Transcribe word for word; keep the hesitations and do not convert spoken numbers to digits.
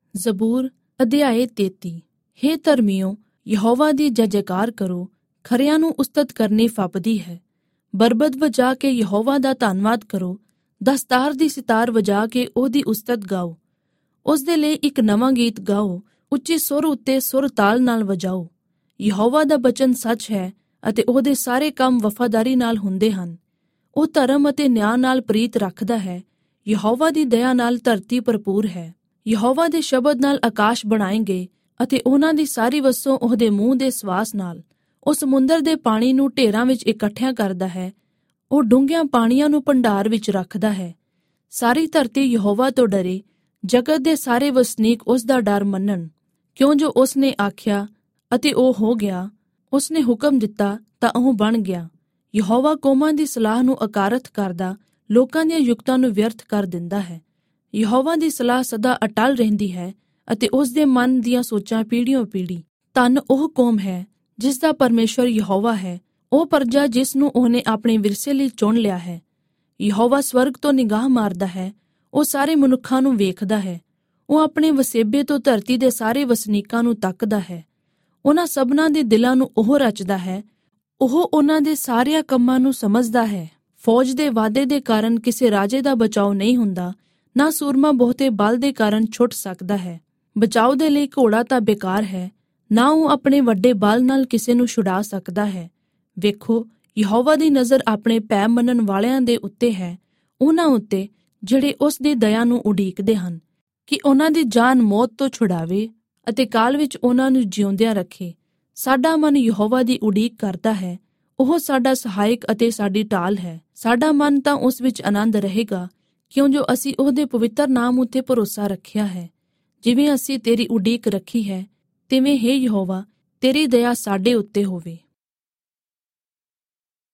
ਜ਼ਬੂਰ ਅਧਿਆਏ ਤੇਤੀ। ਹੇ ਧਰਮੀਓ, ਯਹੋਵਾ ਦੀ ਜੈ ਜੈਕਾਰ ਕਰੋ, ਖਰਿਆਂ ਨੂੰ ਉਸਤਤ ਕਰਨੀ ਫੱਬਦੀ ਹੈ। ਬਰਬਦ ਵਜਾ ਕੇ ਯਹੋਵਾ ਦਾ ਧੰਨਵਾਦ ਕਰੋ, ਦਸਤਾਰ ਦੀ ਸਿਤਾਰ ਵਜਾ ਕੇ ਉਹਦੀ ਉਸਤਤ ਗਾਓ। ਉਸ ਦੇ ਲਈ ਇੱਕ ਨਵਾਂ ਗੀਤ ਗਾਓ, ਉੱਚੀ ਸੁਰ ਉੱਤੇ ਸੁਰ ਤਾਲ ਨਾਲ ਵਜਾਓ। ਯਹੋਵਾ ਦਾ ਬਚਨ ਸੱਚ ਹੈ ਅਤੇ ਉਹਦੇ ਸਾਰੇ ਕੰਮ ਵਫਾਦਾਰੀ ਨਾਲ ਹੁੰਦੇ ਹਨ। ਉਹ ਧਰਮ ਅਤੇ ਨਿਆਂ ਨਾਲ ਪ੍ਰੀਤ ਰੱਖਦਾ ਹੈ। ਯਹੋਵਾ ਦੀ ਦਇਆ ਨਾਲ ਧਰਤੀ ਭਰਪੂਰ ਹੈ। ਯਹੋਵਾ ਦੇ ਸ਼ਬਦ ਨਾਲ ਆਕਾਸ਼ ਬਣਾਏ ਗਏ ਅਤੇ ਉਹਨਾਂ ਦੀ ਸਾਰੀ ਵਸੋਂ ਉਹਦੇ ਮੂੰਹ ਦੇ ਸਵਾਸ ਨਾਲ। ਉਹ ਸਮੁੰਦਰ ਦੇ ਪਾਣੀ ਨੂੰ ਢੇਰਾਂ ਵਿੱਚ ਇਕੱਠਿਆਂ ਕਰਦਾ ਹੈ। ਉਹ ਡੂੰਘਿਆਂ ਪਾਣੀਆਂ ਨੂੰ ਭੰਡਾਰ ਵਿੱਚ ਰੱਖਦਾ ਹੈ। ਸਾਰੀ ਧਰਤੀ ਯਹੋਵਾ ਤੋਂ ਡਰੇ, ਜਗਤ ਦੇ ਸਾਰੇ ਵਸਨੀਕ ਉਸ ਦਾ ਡਰ ਮੰਨਣ। ਕਿਉਂ ਜੋ ਉਸ ਨੇ ਆਖਿਆ ਅਤੇ ਉਹ ਹੋ ਗਿਆ, ਉਸ ਨੇ ਹੁਕਮ ਦਿੱਤਾ ਤਾਂ ਉਹ ਬਣ ਗਿਆ। ਯਹੋਵਾ ਕੌਮਾਂ ਦੀ ਸਲਾਹ ਨੂੰ ਅਕਾਰਤ ਕਰਦਾ, ਲੋਕਾਂ ਦੀਆਂ ਯੁਕਤਾਂ ਨੂੰ ਵਿਅਰਥ ਕਰ ਦਿੰਦਾ ਹੈ। ਯਹੋਵਾ ਦੀ ਸਲਾਹ ਸਦਾ ਅਟਲ ਰਹਿੰਦੀ ਹੈ ਅਤੇ ਉਸ ਦੇ ਮਨ ਦੀਆਂ ਸੋਚਾਂ ਪੀੜ੍ਹੀਓਂ ਪੀੜ੍ਹੀ। ਧੰਨ ਉਹ ਕੌਮ ਹੈ ਜਿਸ ਦਾ ਪਰਮੇਸ਼ਵਰ ਯਹੋਵਾ ਹੈ, ਉਹ ਪਰਜਾ ਜਿਸ ਨੂੰ ਉਹਨੇ ਆਪਣੇ ਵਿਰਸੇ ਲਈ ਚੁਣ ਲਿਆ ਹੈ। ਯਹੋਵਾ ਸਵਰਗ ਤੋਂ ਨਿਗਾਹ ਮਾਰਦਾ ਹੈ, ਉਹ ਸਾਰੇ ਮਨੁੱਖਾਂ ਨੂੰ ਵੇਖਦਾ ਹੈ। ਉਹ ਆਪਣੇ ਵਸੇਬੇ ਤੋਂ ਧਰਤੀ ਦੇ ਸਾਰੇ ਵਸਨੀਕਾਂ ਨੂੰ ਤੱਕਦਾ ਹੈ। ਉਹਨਾਂ ਸਭਨਾਂ ਦੇ ਦਿਲਾਂ ਨੂੰ ਉਹ ਰਚਦਾ ਹੈ। ਉਹ ਉਹਨਾਂ ਦੇ ਸਾਰਿਆਂ ਕੰਮਾਂ ਨੂੰ ਸਮਝਦਾ ਹੈ। ਫੌਜ ਦੇ ਵਾਧੇ ਦੇ ਕਾਰਨ ਕਿਸੇ ਰਾਜੇ ਦਾ ਬਚਾਓ ਨਹੀਂ ਹੁੰਦਾ, ਨਾ ਸੂਰਮਾ ਬਹੁਤੇ ਬਲ ਦੇ ਕਾਰਨ ਛੁੱਟ ਸਕਦਾ ਹੈ। ਬਚਾਓ ਦੇ ਲਈ ਘੋੜਾ ਤਾਂ ਬੇਕਾਰ ਹੈ, ਨਾ ਉਹ ਆਪਣੇ ਵੱਡੇ ਬਲ ਨਾਲ ਕਿਸੇ ਨੂੰ ਛੁਡਾ ਸਕਦਾ ਹੈ। ਵੇਖੋ, ਯਹੋਵਾ ਦੀ ਨਜ਼ਰ ਆਪਣੇ ਭੈ ਮੰਨਣ ਵਾਲਿਆਂ ਦੇ ਉੱਤੇ ਹੈ, ਉਹਨਾਂ ਉੱਤੇ ਜਿਹੜੇ ਉਸ ਦੀ ਦਇਆ ਨੂੰ ਉਡੀਕਦੇ ਹਨ, ਕਿ ਉਹਨਾਂ ਦੀ ਜਾਨ ਮੌਤ ਤੋਂ ਛੁਡਾਵੇ ਅਤੇ ਕਾਲ ਵਿੱਚ ਉਹਨਾਂ ਨੂੰ ਜਿਉਂਦਿਆਂ ਰੱਖੇ। ਸਾਡਾ ਮਨ ਯਹੋਵਾ ਦੀ ਉਡੀਕ ਕਰਦਾ ਹੈ, ਉਹ ਸਾਡਾ ਸਹਾਇਕ ਅਤੇ ਸਾਡੀ ਢਾਲ ਹੈ। ਸਾਡਾ ਮਨ ਤਾਂ ਉਸ ਵਿੱਚ ਆਨੰਦ ਰਹੇਗਾ, ਕਿਉਂ ਜੋ ਅਸੀਂ ਉਹਦੇ ਪਵਿੱਤਰ ਨਾਮ ਉੱਤੇ ਭਰੋਸਾ ਰੱਖਿਆ ਹੈ। ਜਿਵੇਂ ਅਸੀਂ ਤੇਰੀ ਉਡੀਕ ਰੱਖੀ ਹੈ, ਤਿਵੇਂ ਹੇ ਯਹੋਵਾ, ਤੇਰੀ ਦਇਆ ਸਾਡੇ ਉੱਤੇ ਹੋਵੇ।